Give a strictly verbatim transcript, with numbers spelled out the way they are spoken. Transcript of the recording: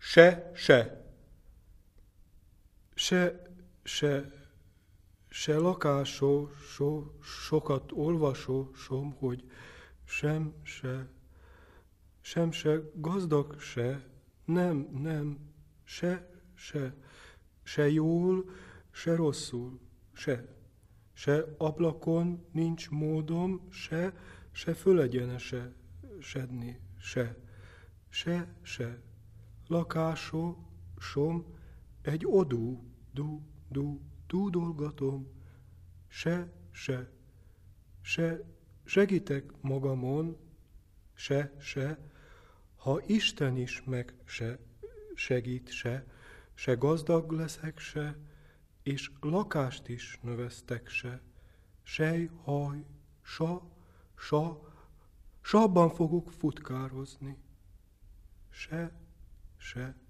Se, se. Se, se, se lakásó, so, sokat olvasó, som, hogy sem, se, sem, se gazdag, se, nem, nem, se, se, se jól, se rosszul, se, se ablakon nincs módom, se, se fölegyenese, sedni, se, se, se, lakásó, som, egy odú, du, du, dúdolgatom, se, se, se, segítek magamon, se, se, ha Isten is meg se, segít se, se gazdag leszek se, és lakást is növesztek se, sej, haj, sa, sa, sabban fogok futkározni, se, se,